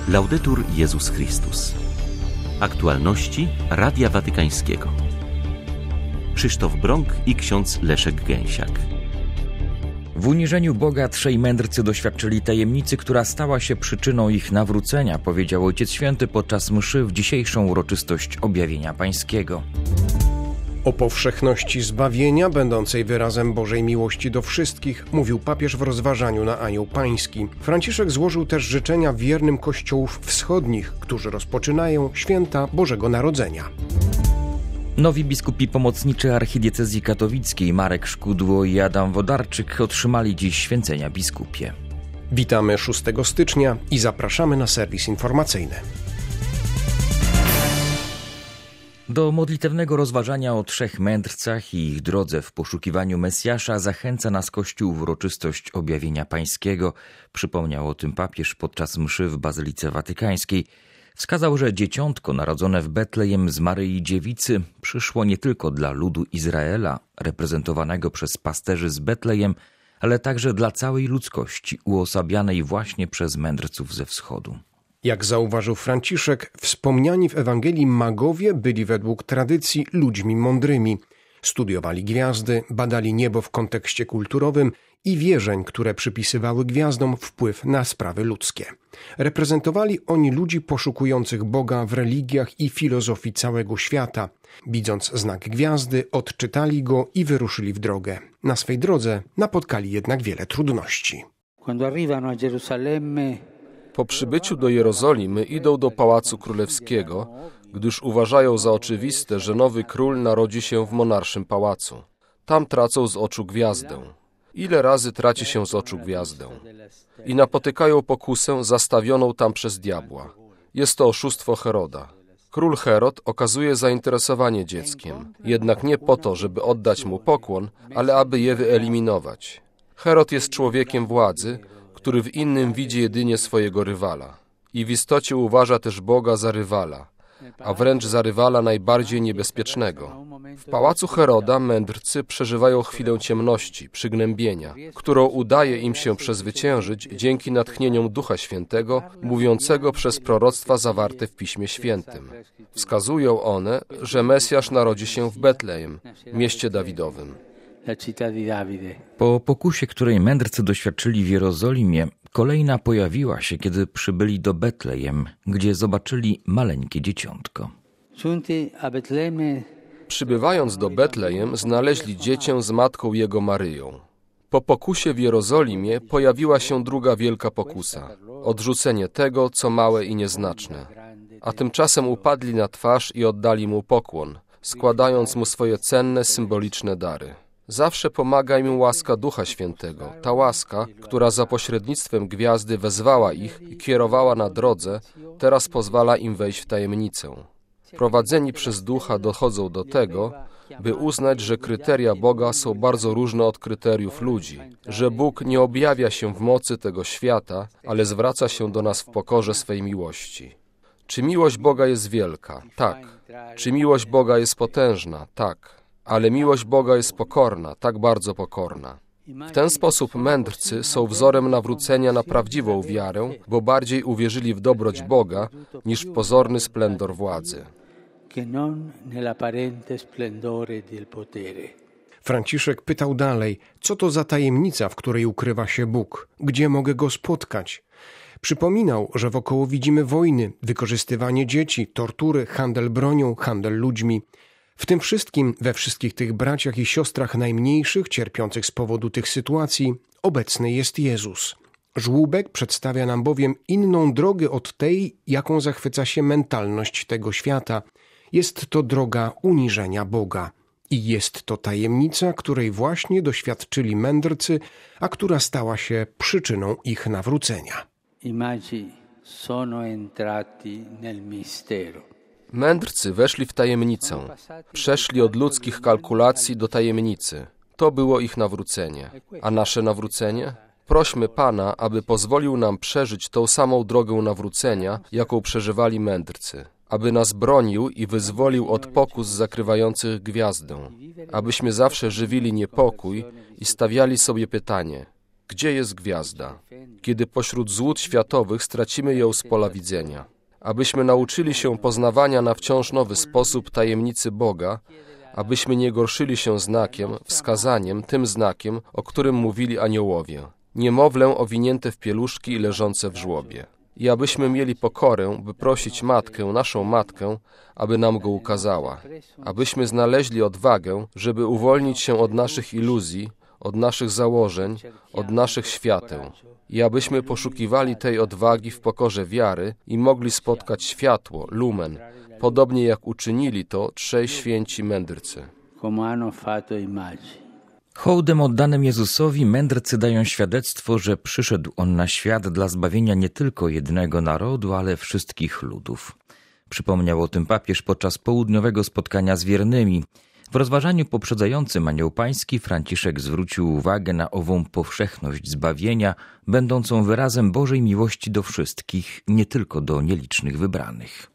Laudetur Jezus Chrystus. Aktualności Radia Watykańskiego. Krzysztof Brąk i ksiądz Leszek Gęsiak. W uniżeniu Boga trzej mędrcy doświadczyli tajemnicy, która stała się przyczyną ich nawrócenia, powiedział Ojciec Święty podczas mszy w dzisiejszą uroczystość Objawienia Pańskiego. O powszechności zbawienia, będącej wyrazem Bożej miłości do wszystkich, mówił papież w rozważaniu na Anioł Pański. Franciszek złożył też życzenia wiernym Kościołów wschodnich, którzy rozpoczynają święta Bożego Narodzenia. Nowi biskupi pomocniczy archidiecezji katowickiej Marek Szkudło i Adam Wodarczyk otrzymali dziś święcenia biskupie. Witamy 6 stycznia i zapraszamy na serwis informacyjny. Do modlitewnego rozważania o trzech mędrcach i ich drodze w poszukiwaniu Mesjasza zachęca nas Kościół w uroczystość Objawienia Pańskiego. Przypomniał o tym papież podczas mszy w Bazylice Watykańskiej. Wskazał, że dzieciątko narodzone w Betlejem z Maryi Dziewicy przyszło nie tylko dla ludu Izraela, reprezentowanego przez pasterzy z Betlejem, ale także dla całej ludzkości, uosabianej właśnie przez mędrców ze wschodu. Jak zauważył Franciszek, wspomniani w Ewangelii magowie byli według tradycji ludźmi mądrymi. Studiowali gwiazdy, badali niebo w kontekście kulturowym i wierzeń, które przypisywały gwiazdom wpływ na sprawy ludzkie. Reprezentowali oni ludzi poszukujących Boga w religiach i filozofii całego świata. Widząc znak gwiazdy, odczytali go i wyruszyli w drogę. Na swej drodze napotkali jednak wiele trudności. Po przybyciu do Jerozolimy idą do Pałacu Królewskiego, gdyż uważają za oczywiste, że nowy król narodzi się w monarszym pałacu. Tam tracą z oczu gwiazdę. Ile razy traci się z oczu gwiazdę? I napotykają pokusę zastawioną tam przez diabła. Jest to oszustwo Heroda. Król Herod okazuje zainteresowanie dzieckiem, jednak nie po to, żeby oddać mu pokłon, ale aby je wyeliminować. Herod jest człowiekiem władzy, który w innym widzi jedynie swojego rywala. I w istocie uważa też Boga za rywala, a wręcz za rywala najbardziej niebezpiecznego. W pałacu Heroda mędrcy przeżywają chwilę ciemności, przygnębienia, którą udaje im się przezwyciężyć dzięki natchnieniom Ducha Świętego, mówiącego przez proroctwa zawarte w Piśmie Świętym. Wskazują one, że Mesjasz narodzi się w Betlejem, mieście Dawidowym. Po pokusie, której mędrcy doświadczyli w Jerozolimie, kolejna pojawiła się, kiedy przybyli do Betlejem, gdzie zobaczyli maleńkie dzieciątko. Przybywając do Betlejem, znaleźli dziecię z matką jego Maryją. Po pokusie w Jerozolimie pojawiła się druga wielka pokusa – odrzucenie tego, co małe i nieznaczne. A tymczasem upadli na twarz i oddali mu pokłon, składając mu swoje cenne, symboliczne dary. Zawsze pomaga im łaska Ducha Świętego, ta łaska, która za pośrednictwem gwiazdy wezwała ich i kierowała na drodze, teraz pozwala im wejść w tajemnicę. Prowadzeni przez Ducha dochodzą do tego, by uznać, że kryteria Boga są bardzo różne od kryteriów ludzi, że Bóg nie objawia się w mocy tego świata, ale zwraca się do nas w pokorze swej miłości. Czy miłość Boga jest wielka? Tak. Czy miłość Boga jest potężna? Tak. Ale miłość Boga jest pokorna, tak bardzo pokorna. W ten sposób mędrcy są wzorem nawrócenia na prawdziwą wiarę, bo bardziej uwierzyli w dobroć Boga niż w pozorny splendor władzy. Franciszek pytał dalej, co to za tajemnica, w której ukrywa się Bóg, gdzie mogę Go spotkać. Przypominał, że wokoło widzimy wojny, wykorzystywanie dzieci, tortury, handel bronią, handel ludźmi. W tym wszystkim, we wszystkich tych braciach i siostrach najmniejszych, cierpiących z powodu tych sytuacji, obecny jest Jezus. Żłóbek przedstawia nam bowiem inną drogę od tej, jaką zachwyca się mentalność tego świata. Jest to droga uniżenia Boga. I jest to tajemnica, której właśnie doświadczyli mędrcy, a która stała się przyczyną ich nawrócenia. Mędrcy weszli w tajemnicę, przeszli od ludzkich kalkulacji do tajemnicy. To było ich nawrócenie. A nasze nawrócenie? Prośmy Pana, aby pozwolił nam przeżyć tą samą drogę nawrócenia, jaką przeżywali mędrcy. Aby nas bronił i wyzwolił od pokus zakrywających gwiazdę. Abyśmy zawsze żywili niepokój i stawiali sobie pytanie, Gdzie jest gwiazda? Kiedy pośród złód światowych stracimy ją z pola widzenia. Abyśmy nauczyli się poznawania na wciąż nowy sposób tajemnicy Boga, abyśmy nie gorszyli się znakiem, wskazaniem, tym znakiem, o którym mówili aniołowie. Niemowlę owinięte w pieluszki i leżące w żłobie. I abyśmy mieli pokorę, by prosić Matkę, naszą Matkę, aby nam go ukazała. Abyśmy znaleźli odwagę, żeby uwolnić się od naszych iluzji, od naszych założeń, od naszych świateł. I abyśmy poszukiwali tej odwagi w pokorze wiary i mogli spotkać światło, lumen, podobnie jak uczynili to trzej święci mędrcy. Hołdem oddanym Jezusowi mędrcy dają świadectwo, że przyszedł On na świat dla zbawienia nie tylko jednego narodu, ale wszystkich ludów. Przypomniał o tym papież podczas południowego spotkania z wiernymi. W rozważaniu poprzedzającym Anioł Pański Franciszek zwrócił uwagę na ową powszechność zbawienia, będącą wyrazem Bożej miłości do wszystkich, nie tylko do nielicznych wybranych.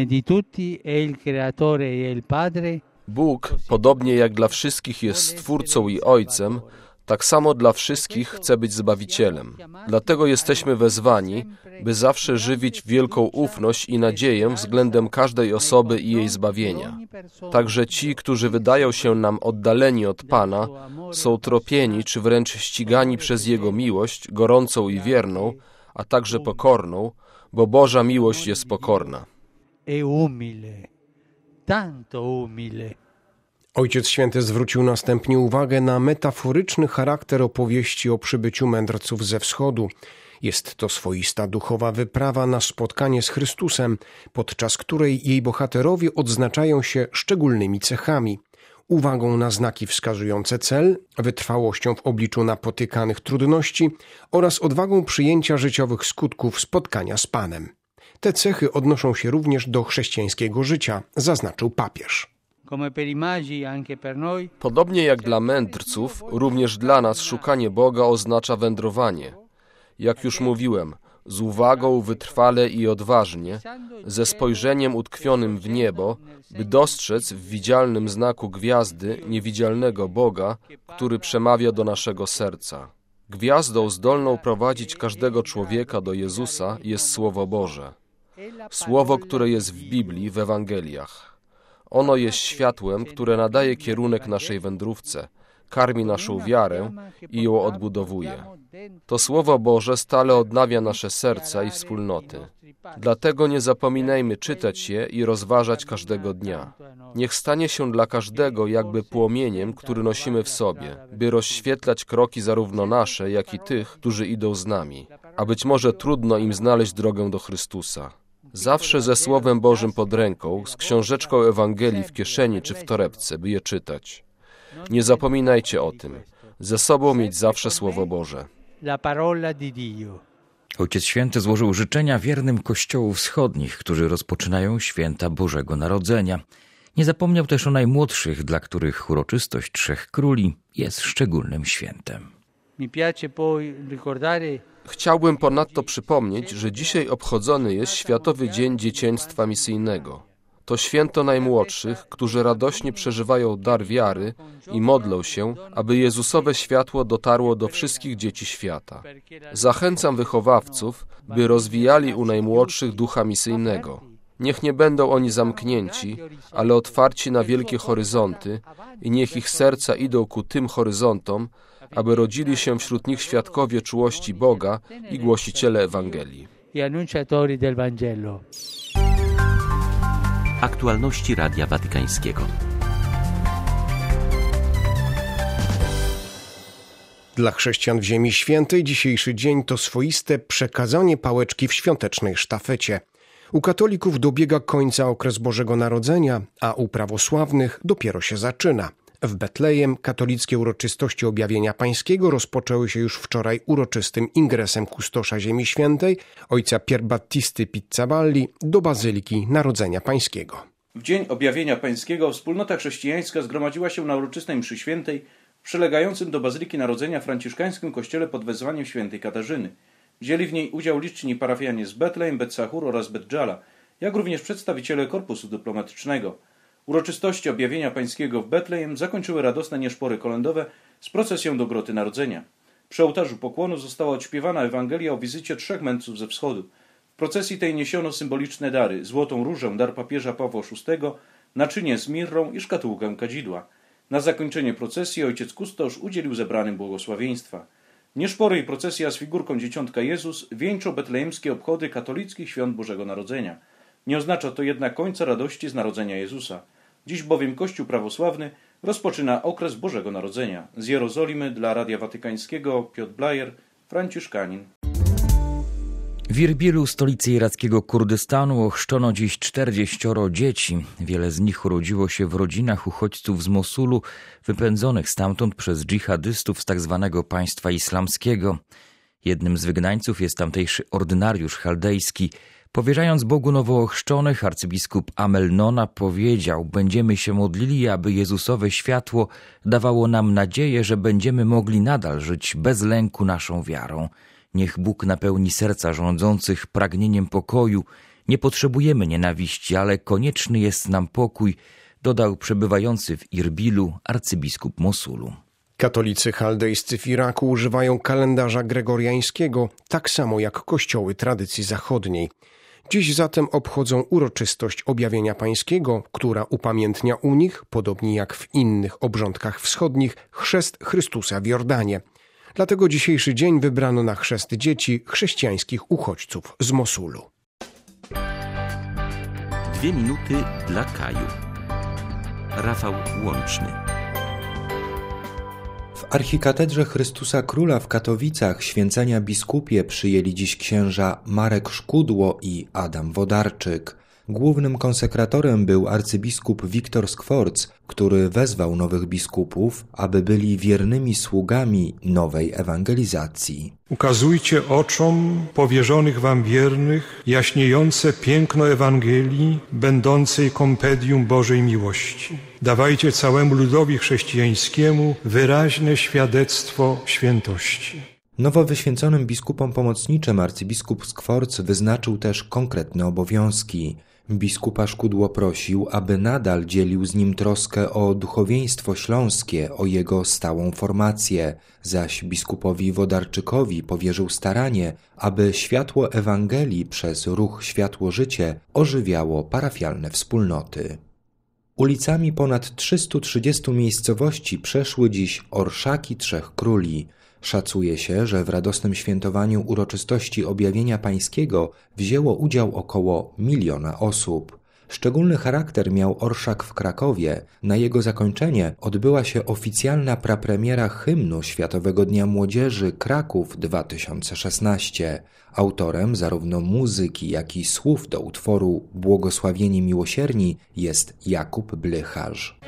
Bóg, podobnie jak dla wszystkich jest Stwórcą i Ojcem, tak samo dla wszystkich chce być Zbawicielem. Dlatego jesteśmy wezwani, by zawsze żywić wielką ufność i nadzieję względem każdej osoby i jej zbawienia. Także ci, którzy wydają się nam oddaleni od Pana, są tropieni czy wręcz ścigani przez Jego miłość, gorącą i wierną, a także pokorną, bo Boża miłość jest pokorna. Ojciec Święty zwrócił następnie uwagę na metaforyczny charakter opowieści o przybyciu mędrców ze wschodu. Jest to swoista duchowa wyprawa na spotkanie z Chrystusem, podczas której jej bohaterowie odznaczają się szczególnymi cechami. Uwagą na znaki wskazujące cel, wytrwałością w obliczu napotykanych trudności oraz odwagą przyjęcia życiowych skutków spotkania z Panem. Te cechy odnoszą się również do chrześcijańskiego życia, zaznaczył papież. Podobnie jak dla mędrców, również dla nas szukanie Boga oznacza wędrowanie. Jak już mówiłem, z uwagą, wytrwale i odważnie, ze spojrzeniem utkwionym w niebo, by dostrzec w widzialnym znaku gwiazdy niewidzialnego Boga, który przemawia do naszego serca. Gwiazdą zdolną prowadzić każdego człowieka do Jezusa jest Słowo Boże. Słowo, które jest w Biblii, w Ewangeliach. Ono jest światłem, które nadaje kierunek naszej wędrówce, karmi naszą wiarę i ją odbudowuje. To Słowo Boże stale odnawia nasze serca i wspólnoty. Dlatego nie zapominajmy czytać je i rozważać każdego dnia. Niech stanie się dla każdego jakby płomieniem, który nosimy w sobie, by rozświetlać kroki zarówno nasze, jak i tych, którzy idą z nami. A być może trudno im znaleźć drogę do Chrystusa. Zawsze ze Słowem Bożym pod ręką, z książeczką Ewangelii w kieszeni czy w torebce, by je czytać. Nie zapominajcie o tym. Ze sobą mieć zawsze Słowo Boże. Ojciec Święty złożył życzenia wiernym Kościołów Wschodnich, którzy rozpoczynają święta Bożego Narodzenia. Nie zapomniał też o najmłodszych, dla których uroczystość Trzech Króli jest szczególnym świętem. Chciałbym ponadto przypomnieć, że dzisiaj obchodzony jest Światowy Dzień Dzieciństwa Misyjnego. To święto najmłodszych, którzy radośnie przeżywają dar wiary i modlą się, aby Jezusowe światło dotarło do wszystkich dzieci świata. Zachęcam wychowawców, by rozwijali u najmłodszych ducha misyjnego. Niech nie będą oni zamknięci, ale otwarci na wielkie horyzonty i niech ich serca idą ku tym horyzontom, aby rodzili się wśród nich świadkowie czułości Boga i głosiciele Ewangelii. Aktualności Radia Watykańskiego. Dla chrześcijan w Ziemi Świętej dzisiejszy dzień to swoiste przekazanie pałeczki w świątecznej sztafecie. U katolików dobiega końca okres Bożego Narodzenia, a u prawosławnych dopiero się zaczyna. W Betlejem katolickie uroczystości Objawienia Pańskiego rozpoczęły się już wczoraj uroczystym ingresem kustosza Ziemi Świętej, ojca Pierbattisty Pizzaballi, do Bazyliki Narodzenia Pańskiego. W dzień Objawienia Pańskiego wspólnota chrześcijańska zgromadziła się na uroczystej mszy świętej w przylegającym do Bazyliki Narodzenia franciszkańskim kościele pod wezwaniem świętej Katarzyny. Wzięli w niej udział liczni parafianie z Betlejem, Bet-Sahur oraz Bet-Dżala, jak również przedstawiciele korpusu dyplomatycznego. Uroczystości Objawienia Pańskiego w Betlejem zakończyły radosne nieszpory kolędowe z procesją do Groty Narodzenia. Przy ołtarzu pokłonu została odśpiewana Ewangelia o wizycie 3 mędrców ze wschodu. W procesji tej niesiono symboliczne dary: złotą różę, dar papieża Pawła VI, naczynie z mirrą i szkatułkę kadzidła. Na zakończenie procesji ojciec kustosz udzielił zebranym błogosławieństwa. Nieszpory i procesja z figurką Dzieciątka Jezus wieńczą betlejemskie obchody katolickich świąt Bożego Narodzenia. Nie oznacza to jednak końca radości z narodzenia Jezusa. Dziś bowiem Kościół prawosławny rozpoczyna okres Bożego Narodzenia. Z Jerozolimy dla Radia Watykańskiego Piotr Blajer, franciszkanin. W Irbilu, stolicy irackiego Kurdystanu, ochrzczono dziś 40 dzieci. Wiele z nich urodziło się w rodzinach uchodźców z Mosulu, wypędzonych stamtąd przez dżihadystów z tzw. państwa islamskiego. Jednym z wygnańców jest tamtejszy ordynariusz chaldejski. Powierzając Bogu nowoochrzczonych, arcybiskup Amel Nona powiedział: będziemy się modlili, aby Jezusowe światło dawało nam nadzieję, że będziemy mogli nadal żyć bez lęku naszą wiarą. Niech Bóg napełni serca rządzących pragnieniem pokoju. Nie potrzebujemy nienawiści, ale konieczny jest nam pokój, dodał przebywający w Irbilu arcybiskup Mosulu. Katolicy chaldejscy w Iraku używają kalendarza gregoriańskiego, tak samo jak kościoły tradycji zachodniej. Dziś zatem obchodzą uroczystość Objawienia Pańskiego, która upamiętnia u nich, podobnie jak w innych obrządkach wschodnich, chrzest Chrystusa w Jordanie. Dlatego dzisiejszy dzień wybrano na chrzest dzieci chrześcijańskich uchodźców z Mosulu. 2 minuty dla Kaju. Rafał Łączny. W archikatedrze Chrystusa Króla w Katowicach święcenia biskupie przyjęli dziś księża Marek Szkudło i Adam Wodarczyk. Głównym konsekratorem był arcybiskup Wiktor Skworc, który wezwał nowych biskupów, aby byli wiernymi sługami nowej ewangelizacji. Ukazujcie oczom powierzonych wam wiernych jaśniejące piękno Ewangelii, będącej kompendium Bożej miłości. Dawajcie całemu ludowi chrześcijańskiemu wyraźne świadectwo świętości. Nowo wyświęconym biskupom pomocniczym arcybiskup Skworc wyznaczył też konkretne obowiązki. Biskupa Szkudło prosił, aby nadal dzielił z nim troskę o duchowieństwo śląskie, o jego stałą formację, zaś biskupowi Wodarczykowi powierzył staranie, aby światło Ewangelii przez ruch Światło-Życie ożywiało parafialne wspólnoty. Ulicami ponad 330 miejscowości przeszły dziś orszaki 3 króli. Szacuje się, że w radosnym świętowaniu uroczystości Objawienia Pańskiego wzięło udział około 1 000 000 osób. Szczególny charakter miał orszak w Krakowie. Na jego zakończenie odbyła się oficjalna prapremiera hymnu Światowego Dnia Młodzieży Kraków 2016. Autorem zarówno muzyki, jak i słów do utworu Błogosławieni Miłosierni jest Jakub Blycharz.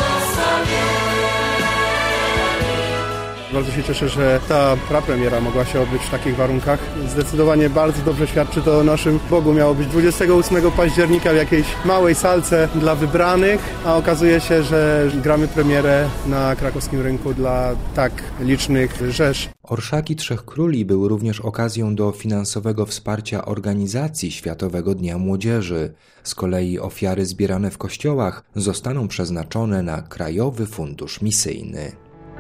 Bardzo się cieszę, że ta prapremiera mogła się odbyć w takich warunkach. Zdecydowanie bardzo dobrze świadczy to o naszym Bogu. Miało być 28 października w jakiejś małej salce dla wybranych, a okazuje się, że gramy premierę na krakowskim rynku dla tak licznych rzesz. Orszaki 3 Króli były również okazją do finansowego wsparcia organizacji Światowego Dnia Młodzieży. Z kolei ofiary zbierane w kościołach zostaną przeznaczone na Krajowy Fundusz Misyjny.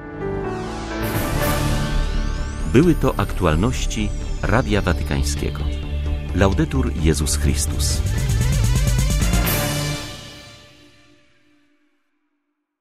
Były to aktualności Radia Watykańskiego. Laudetur Jezus Chrystus.